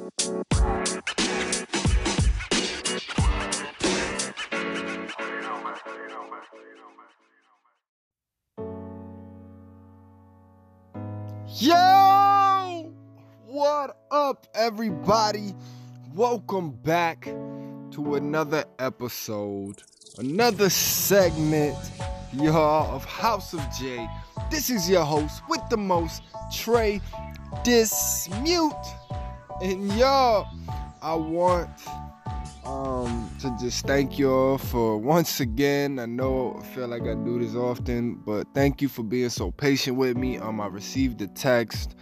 Yo, what up, everybody? Welcome back to another episode, another segment, y'all, of House of J. This is your host with the most, Trey Dismute. And y'all, I want to just thank y'all for once again. I feel like I do this often, but thank you for being so patient with me. I received a text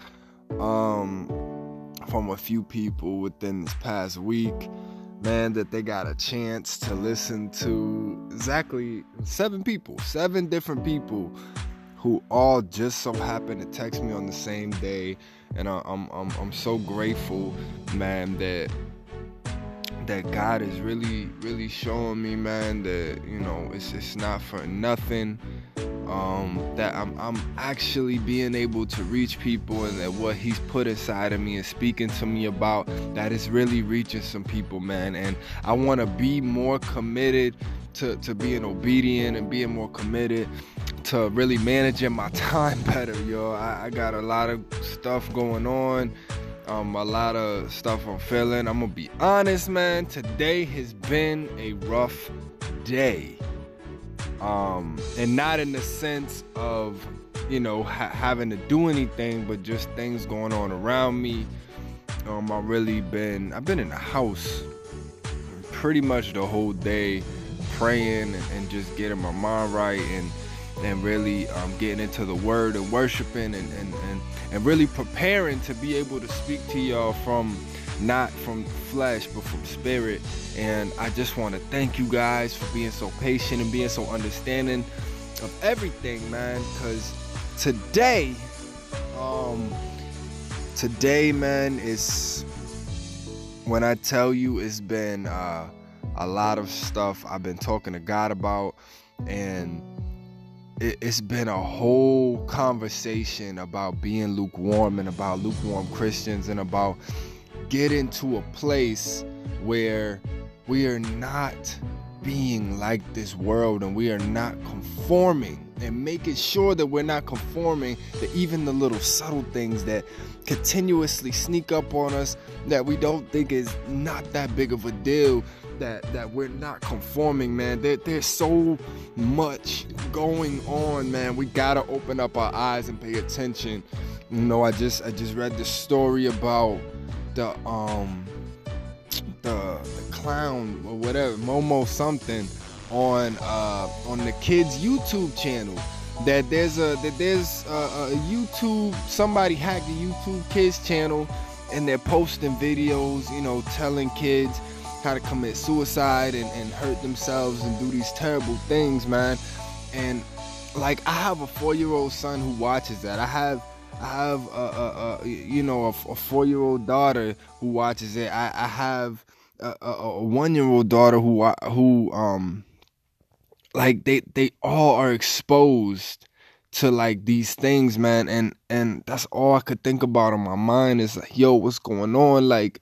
from a few people within this past week, man, that they got a chance to listen to exactly 7 different people who all just so happened to text me on the same day. And I'm so grateful, man, that God is really showing me, man, that, you know, it's not for nothing, that I'm actually being able to reach people, and that what he's put inside of me and speaking to me about, that is really reaching some people, man. And I want to be more committed to being obedient and being more committed to really managing my time better, yo. I got a lot of stuff going on. A lot of stuff I'm feeling. I'm gonna be honest, man. Today has been a rough day. And not in the sense of, you know, having to do anything, but just things going on around me. I've been in the house pretty much the whole day, praying and just getting my mind right, and really getting into the word and worshiping and really preparing to be able to speak to y'all not from flesh but from spirit. And I just want to thank you guys for being so patient and being so understanding of everything, man, because today, man, is when I tell you it's been a lot of stuff I've been talking to God about, and it's been a whole conversation about being lukewarm and about lukewarm Christians, and about getting to a place where we are not being like this world, and we are not conforming, and making sure that we're not conforming to even the little subtle things that continuously sneak up on us that we don't think is not that big of a deal, that we're not conforming, man. There's so much going on, man. We gotta open up our eyes and pay attention. You know, I just read the story about the clown or whatever, Momo something, on the kids' YouTube channel. That there's a YouTube, somebody hacked the YouTube kids channel, and they're posting videos, you know, telling kids how to commit suicide and hurt themselves and do these terrible things, man. And like, I have a 4-year-old son who watches that. I have a 4-year-old daughter who watches it. I have a 1-year-old daughter who like they all are exposed to like these things, man. And that's all I could think about on my mind is like, yo, what's going on? Like,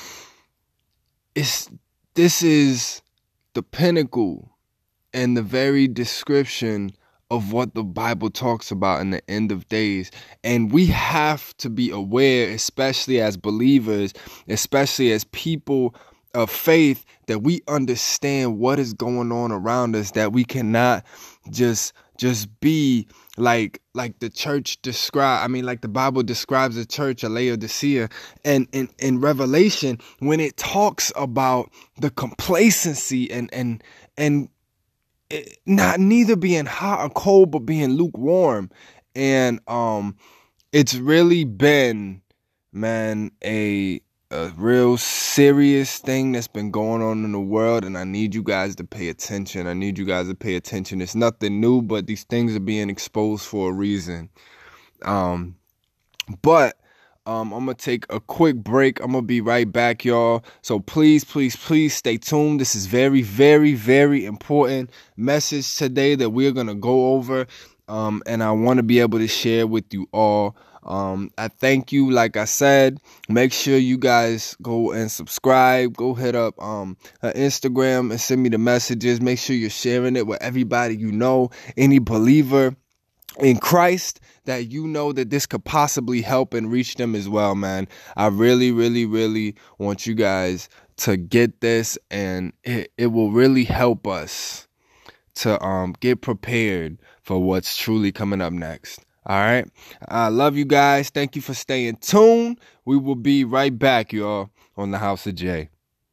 this is the pinnacle and the very description of what the Bible talks about in the end of days. And we have to be aware, especially as believers, especially as people of faith, that we understand what is going on around us, that we cannot just be like the church like the Bible describes the church of Laodicea, and in Revelation, when it talks about the complacency and not neither being hot or cold, but being lukewarm. And it's really been, man, a real serious thing that's been going on in the world, and I need you guys to pay attention. It's nothing new, but these things are being exposed for a reason. But I'm gonna take a quick break. I'm gonna be right back, y'all. So please stay tuned. This is very, very, very important message today that we're gonna go over. And I want to be able to share with you all. I thank you. Like I said, make sure you guys go and subscribe. Go hit up her Instagram and send me the messages. Make sure you're sharing it with everybody you know, any believer in Christ that you know that this could possibly help and reach them as well, man. I really, really, really want you guys to get this, and it will really help us to get prepared for what's truly coming up next. All right. I love you guys. Thank you for staying tuned. We will be right back, y'all, on the House of Jay.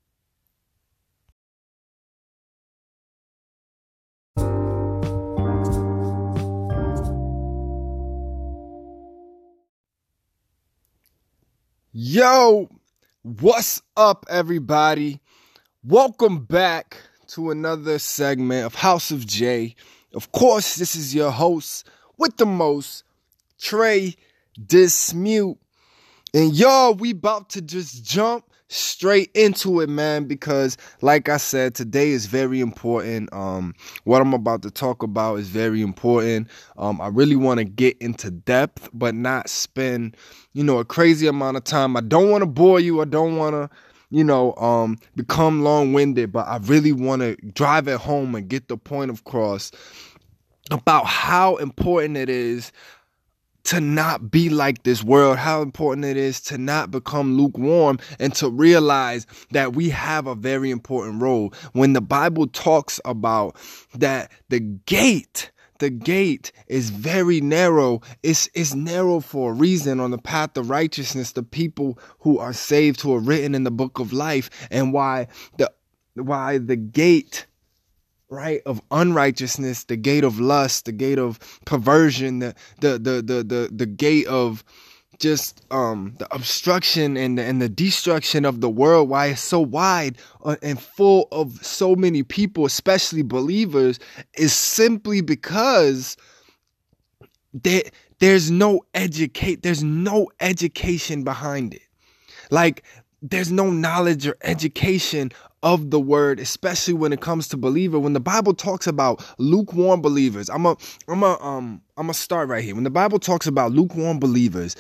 Yo, what's up, everybody? Welcome back to another segment of House of Jay. Of course, this is your host with the most, Trey Dismute. And y'all, we about to just jump straight into it, man, because like I said, today is very important. What I'm about to talk about is very important. I really want to get into depth, but not spend, a crazy amount of time. I don't want to bore you. I don't want to, become long-winded, but I really want to drive it home and get the point across about how important it is to not be like this world, how important it is to not become lukewarm, and to realize that we have a very important role. When the Bible talks about that the gate is very narrow. It's narrow for a reason. On the path of righteousness, the people who are saved, who are written in the book of life, and why the gate, right, of unrighteousness, the gate of lust, the gate of perversion, the gate of just the obstruction and the destruction of the world, why it's so wide and full of so many people, especially believers, is simply because there's no education behind it. Like, there's no knowledge or education of the word, especially when it comes to believer. When the Bible talks about lukewarm believers, I'm a start right here. When the Bible talks about lukewarm believers,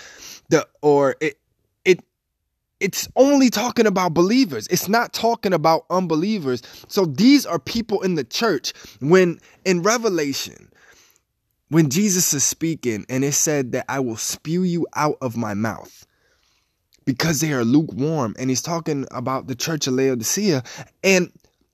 it's only talking about believers. It's not talking about unbelievers. So these are people in the church. When in Revelation, when Jesus is speaking and it said that I will spew you out of my mouth, because they are lukewarm, and he's talking about the church of Laodicea. And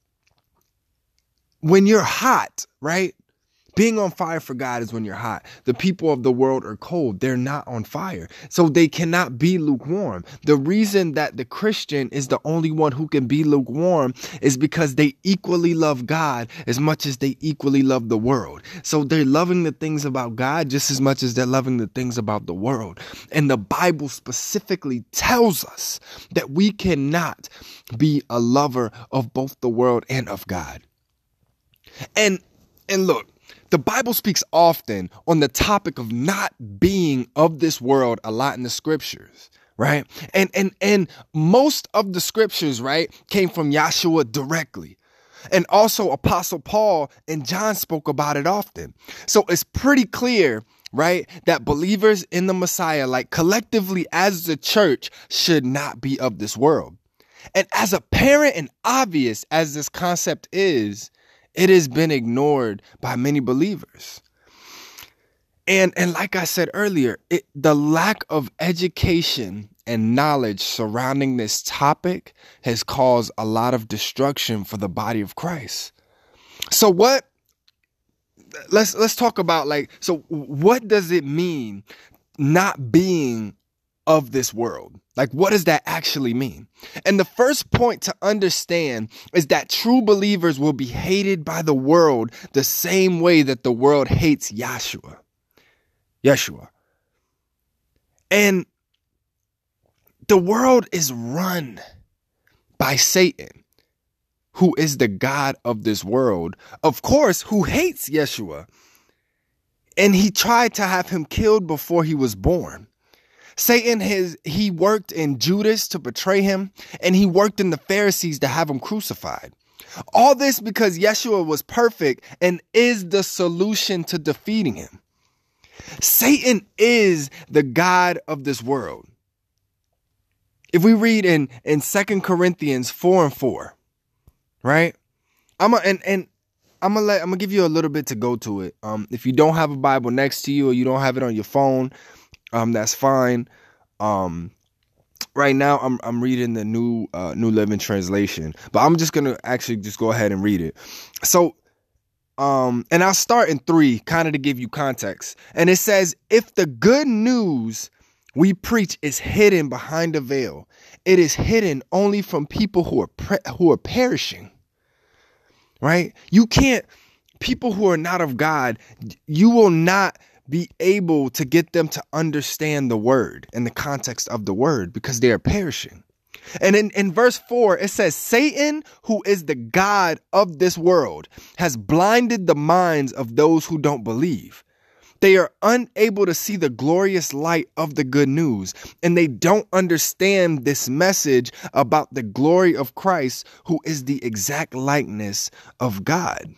when you're hot, right? Being on fire for God is when you're hot. The people of the world are cold. They're not on fire. So they cannot be lukewarm. The reason that the Christian is the only one who can be lukewarm is because they equally love God as much as they equally love the world. So they're loving the things about God just as much as they're loving the things about the world. And the Bible specifically tells us that we cannot be a lover of both the world and of God. And look, the Bible speaks often on the topic of not being of this world a lot in the scriptures, right? And most of the scriptures, right, came from Yahshua directly. And also Apostle Paul and John spoke about it often. So it's pretty clear, right, that believers in the Messiah, like collectively as the church, should not be of this world. And as apparent and obvious as this concept is, it has been ignored by many believers. And like I said earlier, the lack of education and knowledge surrounding this topic has caused a lot of destruction for the body of Christ. So let's talk about what does it mean not being of this world? Like, what does that actually mean? And the first point to understand is that true believers will be hated by the world the same way that the world hates Yeshua. And the world is run by Satan, who is the God of this world, of course, who hates Yeshua. And he tried to have him killed before he was born. Satan he worked in Judas to betray him, and he worked in the Pharisees to have him crucified. All this because Yeshua was perfect and is the solution to defeating him. Satan is the god of this world. If we read in 2 Corinthians 4:4, right? I'm gonna give you a little bit to go to it. If you don't have a Bible next to you or you don't have it on your phone, that's fine. Right now I'm reading the New Living Translation, but I'm just gonna actually just go ahead and read it. So, and I'll start in 3, kind of to give you context. And it says, if the good news we preach is hidden behind a veil, it is hidden only from people who are perishing. Right? You can't, people who are not of God, you will not be able to get them to understand the word and the context of the word because they are perishing. And in verse 4, it says, Satan, who is the god of this world, has blinded the minds of those who don't believe. They are unable to see the glorious light of the good news, and they don't understand this message about the glory of Christ, who is the exact likeness of God.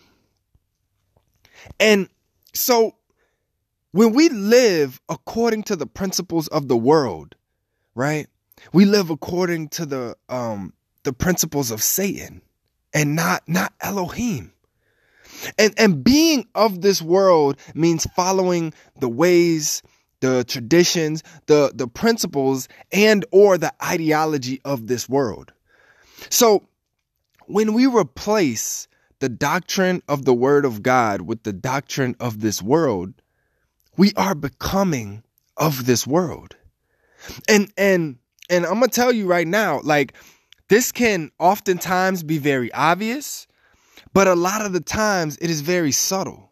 And so when we live according to the principles of the world, right? We live according to the principles of Satan and not Elohim. And being of this world means following the ways, the traditions, the principles, and or the ideology of this world. So when we replace the doctrine of the word of God with the doctrine of this world, we are becoming of this world. And I'm going to tell you right now, like, this can oftentimes be very obvious, but a lot of the times it is very subtle.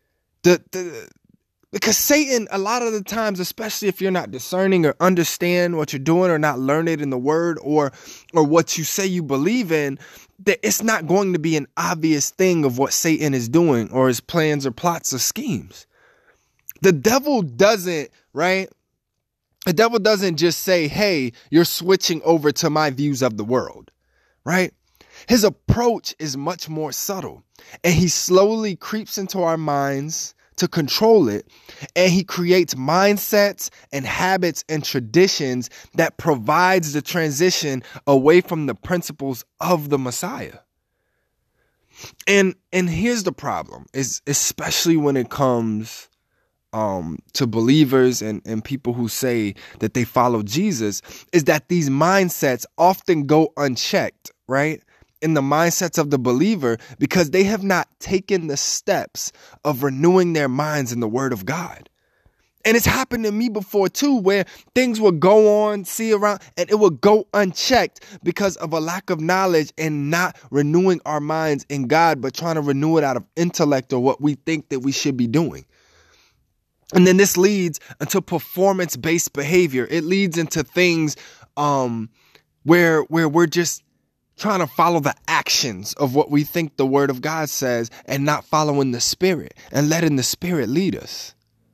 Because Satan, a lot of the times, especially if you're not discerning or understand what you're doing or not learn it in the word or what you say you believe in, that it's not going to be an obvious thing of what Satan is doing or his plans or plots or schemes. The devil doesn't, right? The devil doesn't just say, hey, you're switching over to my views of the world, right? His approach is much more subtle, and he slowly creeps into our minds to control it, and he creates mindsets and habits and traditions that provides the transition away from the principles of the Messiah. And here's the problem, is especially when it comes to believers and people who say that they follow Jesus, is that these mindsets often go unchecked, right? In the mindsets of the believer, because they have not taken the steps of renewing their minds in the word of God. And it's happened to me before too, where things would go on, see around, and it would go unchecked because of a lack of knowledge and not renewing our minds in God, but trying to renew it out of intellect or what we think that we should be doing. And then this leads into performance-based behavior. It leads into things where we're just trying to follow the actions of what we think the word of God says and not following the Spirit and letting the Spirit lead us.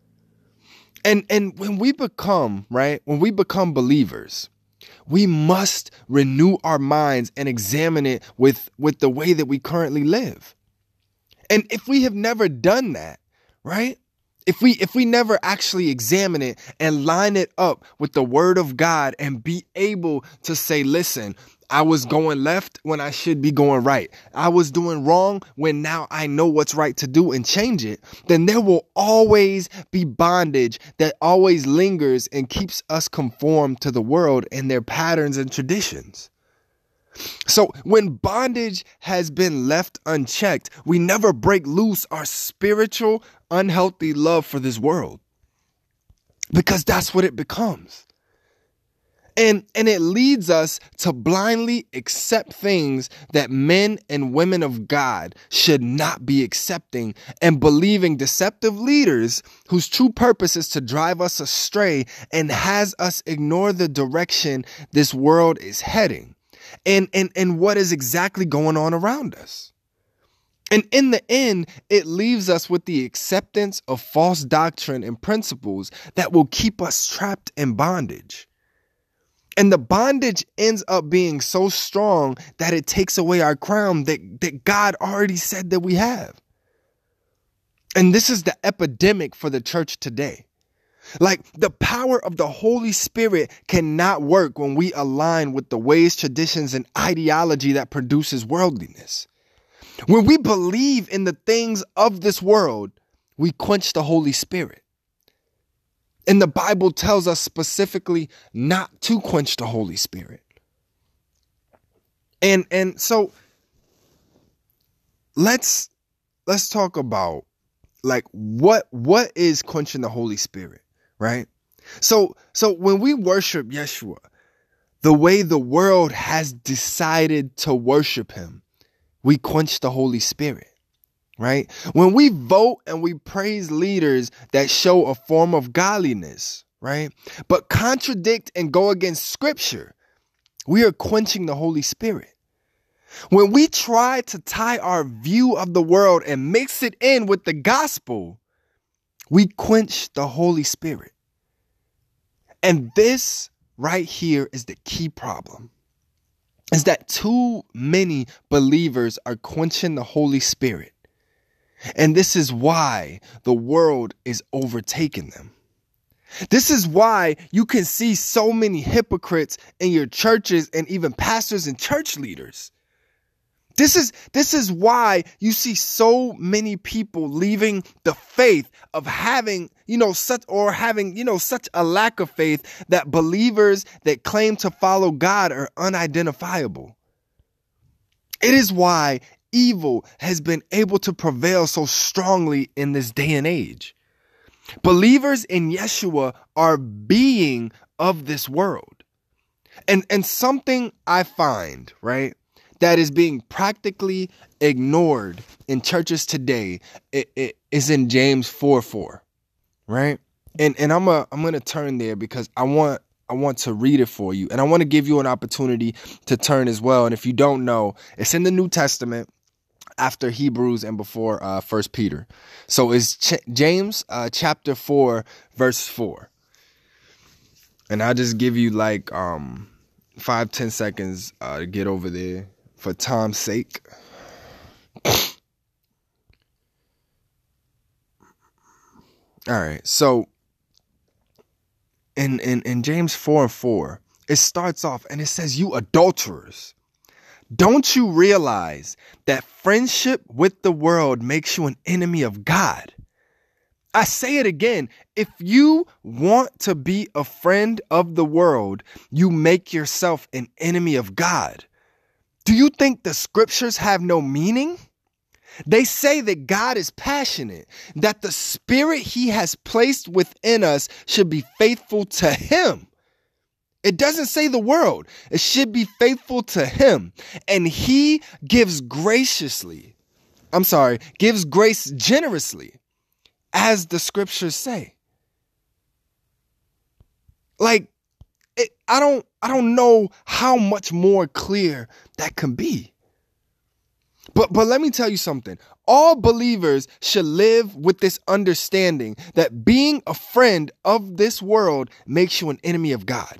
And when we become, right, when we become believers, we must renew our minds and examine it with the way that we currently live. And if we have never done that, right, if we never actually examine it and line it up with the word of God and be able to say, listen, I was going left when I should be going right. I was doing wrong when now I know what's right to do and change it. Then there will always be bondage that always lingers and keeps us conformed to the world and their patterns and traditions. So when bondage has been left unchecked, we never break loose our spiritual, unhealthy love for this world, because that's what it becomes. And it leads us to blindly accept things that men and women of God should not be accepting, and believing deceptive leaders whose true purpose is to drive us astray and has us ignore the direction this world is heading and what is exactly going on around us. And in the end, it leaves us with the acceptance of false doctrine and principles that will keep us trapped in bondage. And the bondage ends up being so strong that it takes away our crown that God already said that we have. And this is the epidemic for the church today. Like, the power of the Holy Spirit cannot work when we align with the ways, traditions, and ideology that produces worldliness. When we believe in the things of this world, we quench the Holy Spirit. And the Bible tells us specifically not to quench the Holy Spirit. And so let's talk about, like, what is quenching the Holy Spirit, right? So when we worship Yeshua, the way the world has decided to worship him, we quench the Holy Spirit, right? When we vote and we praise leaders that show a form of godliness, right, but contradict and go against Scripture, we are quenching the Holy Spirit. When we try to tie our view of the world and mix it in with the gospel, we quench the Holy Spirit. And this right here is the key problem, is that too many believers are quenching the Holy Spirit. And this is why the world is overtaking them. This is why you can see so many hypocrites in your churches and even pastors and church leaders. This is why you see so many people leaving the faith of having, such a lack of faith that believers that claim to follow God are unidentifiable. It is why evil has been able to prevail so strongly in this day and age. Believers in Yeshua are being of this world. And something I find, right, that is being practically ignored in churches today, it is in James 4:4, right? And I'm gonna turn there because I want to read it for you, and I want to give you an opportunity to turn as well. And if you don't know, it's in the New Testament after Hebrews and before 1 Peter. So it's James chapter 4 verse 4. And I'll just give you like 5-10 seconds to get over there for time's sake. All right. So in James 4:4, it starts off and it says, "You adulterers, don't you realize that friendship with the world makes you an enemy of God?" I say it again. If you want to be a friend of the world, you make yourself an enemy of God. Do you think the scriptures have no meaning? They say that God is passionate, that the spirit he has placed within us should be faithful to him. It doesn't say the world. It should be faithful to him. And he gives grace generously, as the scriptures say. Like, I don't know how much more clear that can be. But let me tell you something. All believers should live with this understanding that being a friend of this world makes you an enemy of God.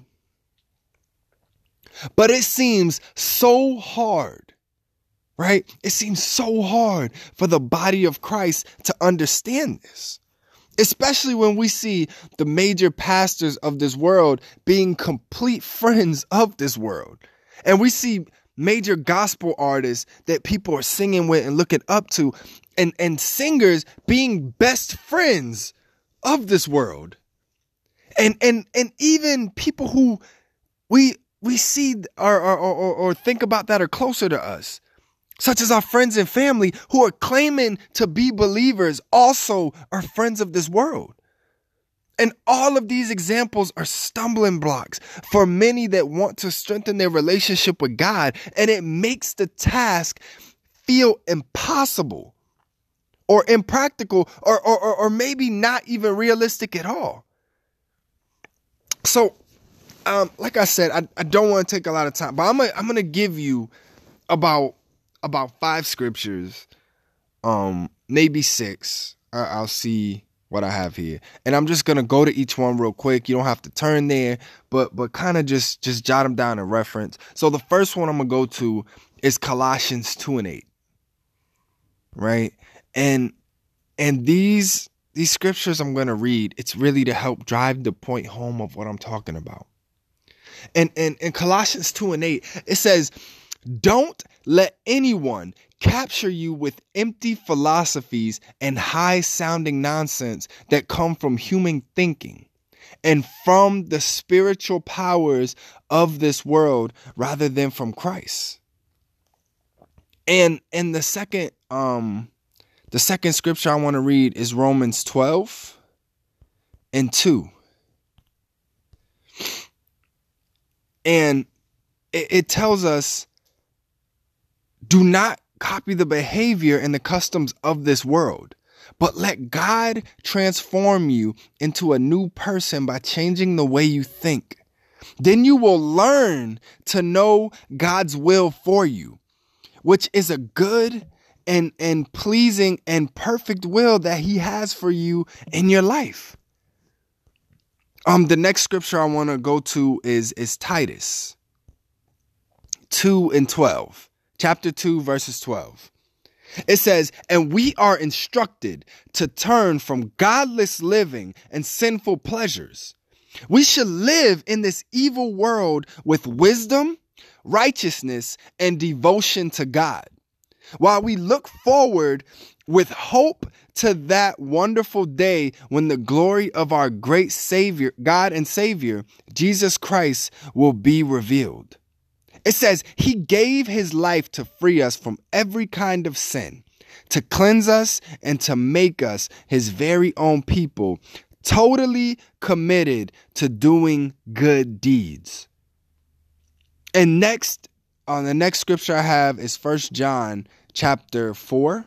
But it seems so hard, right? It seems so hard for the body of Christ to understand this. Especially when we see the major pastors of this world being complete friends of this world. And we see major gospel artists that people are singing with and looking up to, and singers being best friends of this world. And even people who we see or think about that are closer to us, such as our friends and family who are claiming to be believers, also are friends of this world. And all of these examples are stumbling blocks for many that want to strengthen their relationship with God. And it makes the task feel impossible or impractical or maybe not even realistic at all. So, like I said, I don't want to take a lot of time, but I'm going to give you about 5 scriptures, maybe 6. I'll see what I have here. And I'm just going to go to each one real quick. You don't have to turn there, but kind of just jot them down and reference. So the first one I'm going to go to is Colossians 2:8. Right? And And these scriptures I'm going to read, it's really to help drive the point home of what I'm talking about. And in Colossians 2:8, it says, don't let anyone capture you with empty philosophies and high-sounding nonsense that come from human thinking and from the spiritual powers of this world rather than from Christ. And the second scripture I want to read is Romans 12:2. And it tells us, do not copy the behavior and the customs of this world, but let God transform you into a new person by changing the way you think. Then you will learn to know God's will for you, which is a good and pleasing and perfect will that he has for you in your life. The next scripture I want to go to is Titus 2:12. Chapter 2, verses 12. It says, and we are instructed to turn from godless living and sinful pleasures. We should live in this evil world with wisdom, righteousness, and devotion to God, while we look forward with hope to that wonderful day when the glory of our great Savior, God and Savior, Jesus Christ, will be revealed. It says he gave his life to free us from every kind of sin, to cleanse us and to make us his very own people, totally committed to doing good deeds. And next, the next scripture I have is 1 John chapter 4.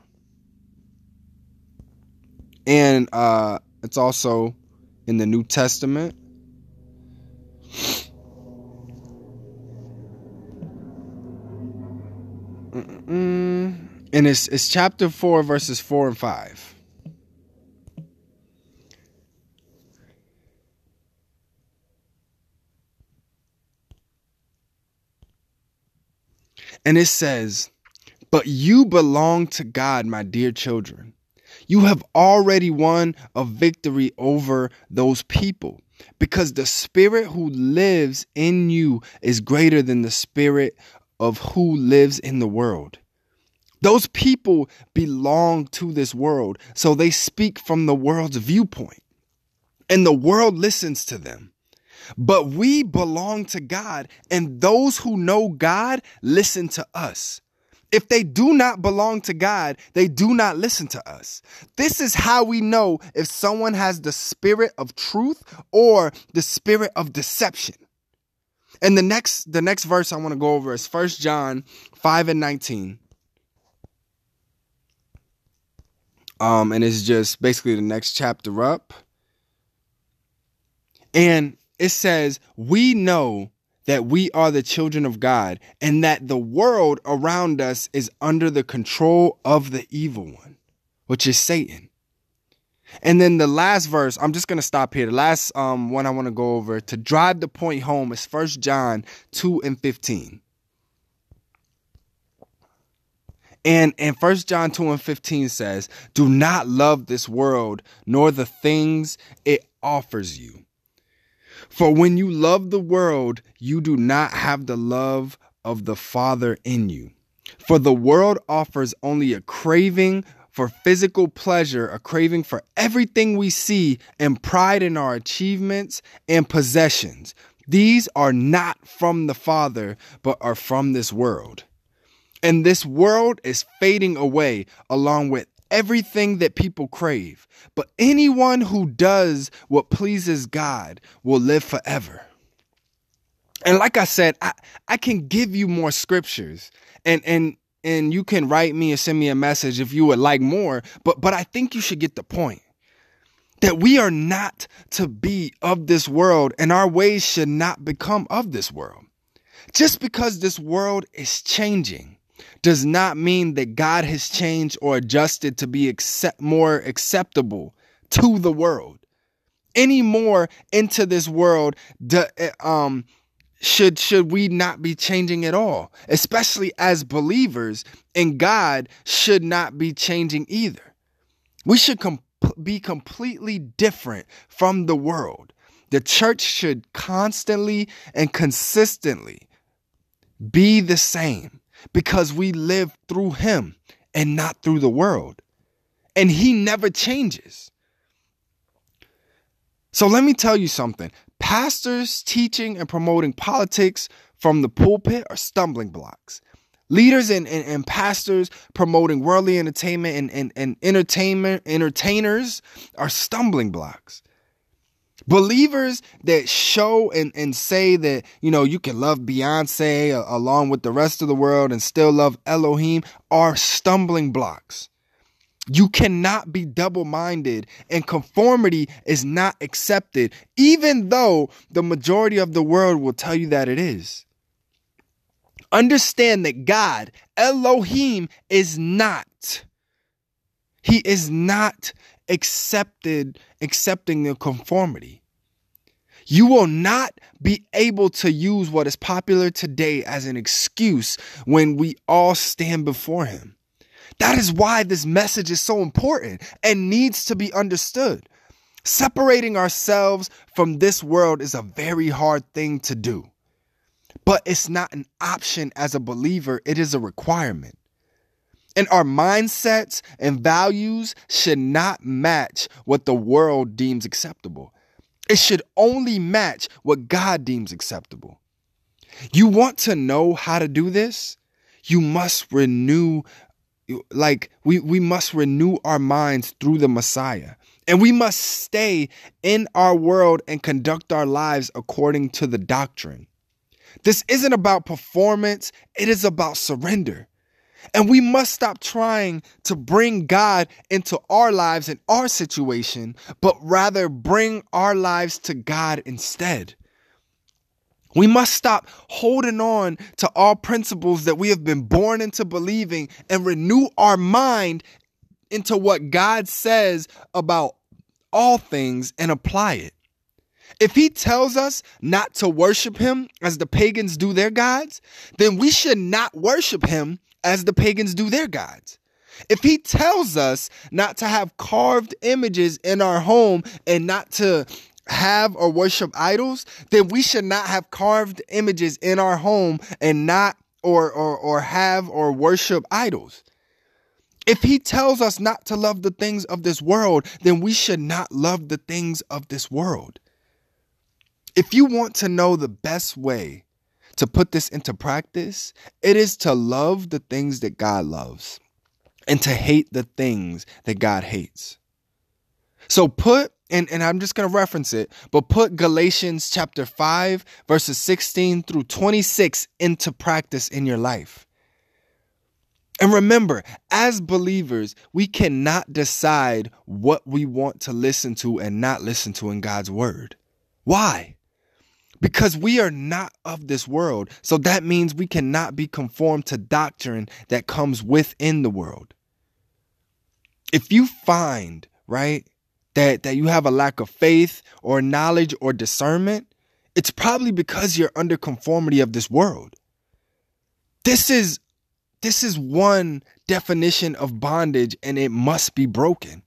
And it's also in the New Testament. And it's chapter 4, verses 4 and 5. And it says, but you belong to God, my dear children. You have already won a victory over those people, because the spirit who lives in you is greater than the spirit of who lives in the world. Those people belong to this world, so they speak from the world's viewpoint, and the world listens to them. But we belong to God, and those who know God listen to us. If they do not belong to God, they do not listen to us. This is how we know if someone has the spirit of truth or the spirit of deception. And the next verse I want to go over is 1 John 5:19. And it's just basically the next chapter up. And it says, we know that we are the children of God and that the world around us is under the control of the evil one, which is Satan. And then the last verse, I'm just going to stop here. The last one I want to go over to drive the point home is 1 John 2:15. And 1 John 2:15 says, do not love this world nor the things it offers you. For when you love the world, you do not have the love of the Father in you. For the world offers only a craving for physical pleasure, a craving for everything we see, and pride in our achievements and possessions. These are not from the Father, but are from this world. And this world is fading away along with everything that people crave. But anyone who does what pleases God will live forever. And like I said, I can give you more scriptures and you can write me or send me a message if you would like more. But I think you should get the point that we are not to be of this world, and our ways should not become of this world. Just because this world is changing does not mean that God has changed or adjusted to be more acceptable to the world. Any more into this world, should we not be changing at all? Especially as believers, and God should not be changing either. We should be completely different from the world. The church should constantly and consistently be the same because we live through him and not through the world. And he never changes. So let me tell you something. Pastors teaching and promoting politics from the pulpit are stumbling blocks. Leaders and pastors promoting worldly entertainment and entertainers are stumbling blocks. Believers that show and say that, you can love Beyonce along with the rest of the world and still love Elohim are stumbling blocks. You cannot be double-minded, and conformity is not accepted, even though the majority of the world will tell you that it is. Understand that God, Elohim, is not accepting the conformity. You will not be able to use what is popular today as an excuse when we all stand before him. That is why this message is so important and needs to be understood. Separating ourselves from this world is a very hard thing to do. But it's not an option as a believer, it is a requirement. And our mindsets and values should not match what the world deems acceptable. It should only match what God deems acceptable. You want to know how to do this? You must renew, we must renew our minds through the Messiah. And we must stay in our world and conduct our lives according to the doctrine. This isn't about performance, it is about surrender. And we must stop trying to bring God into our lives and our situation, but rather bring our lives to God instead. We must stop holding on to all principles that we have been born into believing and renew our mind into what God says about all things and apply it. If he tells us not to worship him as the pagans do their gods, then we should not worship him as the pagans do their gods. If he tells us not to have carved images in our home and not to have or worship idols, then we should not have carved images in our home and not or have or worship idols. If he tells us not to love the things of this world, then we should not love the things of this world. If you want to know the best way to put this into practice, it is to love the things that God loves and to hate the things that God hates. So and I'm just going to reference it, but put Galatians chapter 5, verses 16 through 26 into practice in your life. And remember, as believers, we cannot decide what we want to listen to and not listen to in God's word. Why? Because we are not of this world. So that means we cannot be conformed to doctrine that comes within the world. If you find, right, that you have a lack of faith or knowledge or discernment, it's probably because you're under conformity of this world. This is one definition of bondage, and it must be broken.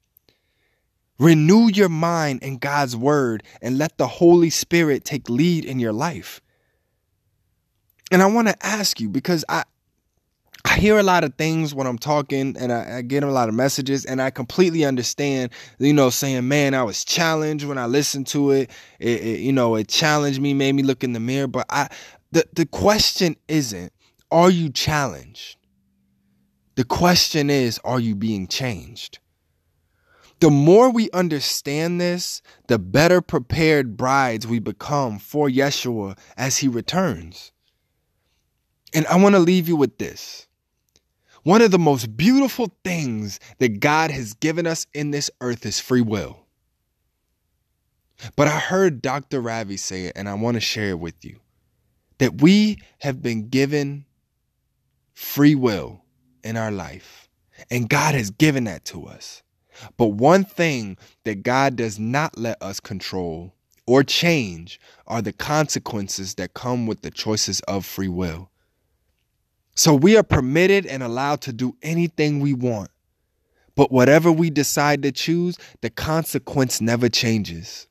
Renew your mind in God's word and let the Holy Spirit take lead in your life. And I want to ask you, because I hear a lot of things when I'm talking and I get a lot of messages, and I completely understand, saying, man, I was challenged when I listened to it. It challenged me, made me look in the mirror. But the question isn't, are you challenged? The question is, are you being changed? The more we understand this, the better prepared brides we become for Yeshua as he returns. And I want to leave you with this. One of the most beautiful things that God has given us in this earth is free will. But I heard Dr. Ravi say it, and I want to share it with you, that we have been given free will in our life, and God has given that to us. But one thing that God does not let us control or change are the consequences that come with the choices of free will. So we are permitted and allowed to do anything we want. But whatever we decide to choose, the consequence never changes.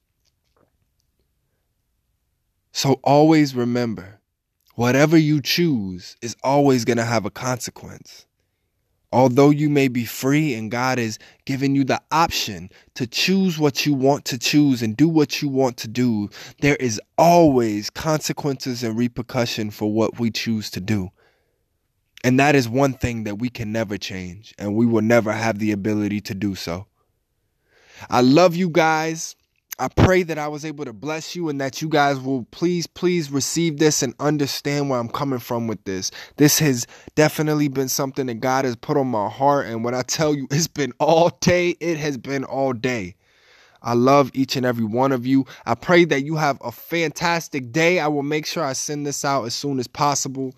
So always remember, whatever you choose is always going to have a consequence. Although you may be free and God is giving you the option to choose what you want to choose and do what you want to do, there is always consequences and repercussion for what we choose to do. And that is one thing that we can never change, and we will never have the ability to do so. I love you guys. I pray that I was able to bless you and that you guys will please receive this and understand where I'm coming from with this. This has definitely been something that God has put on my heart. And when I tell you it's been all day, it has been all day. I love each and every one of you. I pray that you have a fantastic day. I will make sure I send this out as soon as possible.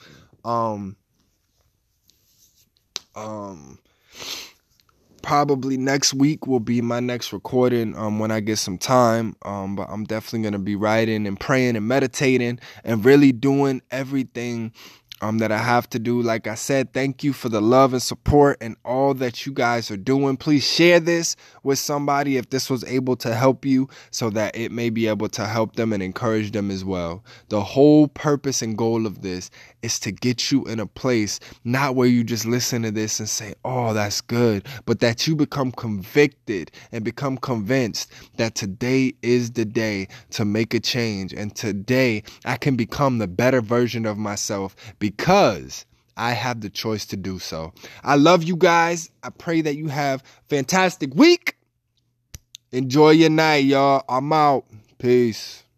Probably next week will be my next recording when I get some time. But I'm definitely going to be writing and praying and meditating and really doing everything that I have to do. Like I said, thank you for the love and support and all that you guys are doing. Please share this with somebody if this was able to help you, so that it may be able to help them and encourage them as well. The whole purpose and goal of this is to get you in a place, not where you just listen to this and say, oh, that's good, but that you become convicted and become convinced that today is the day to make a change. And today I can become the better version of myself because I have the choice to do so. I love you guys. I pray that you have a fantastic week. Enjoy your night, y'all. I'm out. Peace.